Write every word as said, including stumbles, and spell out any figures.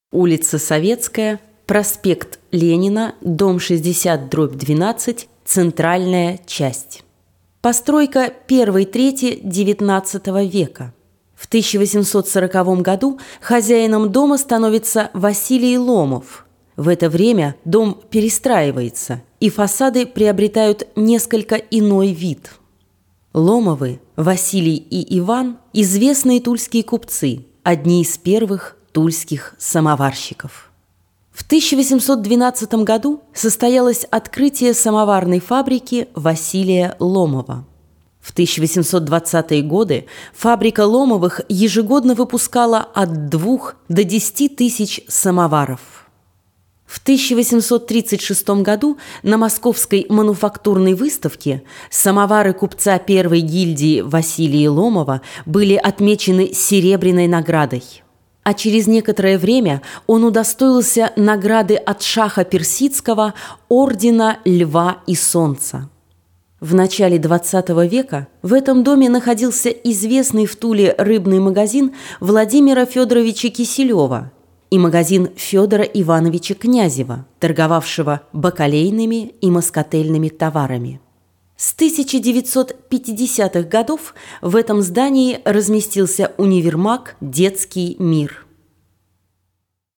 Улица Советская, проспект Ленина, дом шестьдесят дробь двенадцать, центральная часть. Постройка первой трети девятнадцатого века. В тысяча восемьсот сороковом году хозяином дома становится Василий Ломов. В это время дом перестраивается, и фасады приобретают несколько иной вид. Ломовы, Василий и Иван – известные тульские купцы, одни из первых тульских самоварщиков. В тысяча восемьсот двенадцатом году состоялось открытие самоварной фабрики Василия Ломова. В тысяча восемьсот двадцатые годы фабрика Ломовых ежегодно выпускала от двух до десяти тысяч самоваров. В тысяча восемьсот тридцать шестом году на Московской мануфактурной выставке самовары купца первой гильдии Василия Ломова были отмечены серебряной наградой. А через некоторое время он удостоился награды от шаха Персидского ордена Льва и Солнца. В начале двадцатого века в этом доме находился известный в Туле рыбный магазин Владимира Федоровича Киселева и магазин Федора Ивановича Князева, торговавшего бакалейными и москательными товарами. С тысяча девятьсот пятидесятых годов в этом здании разместился универмаг «Детский мир».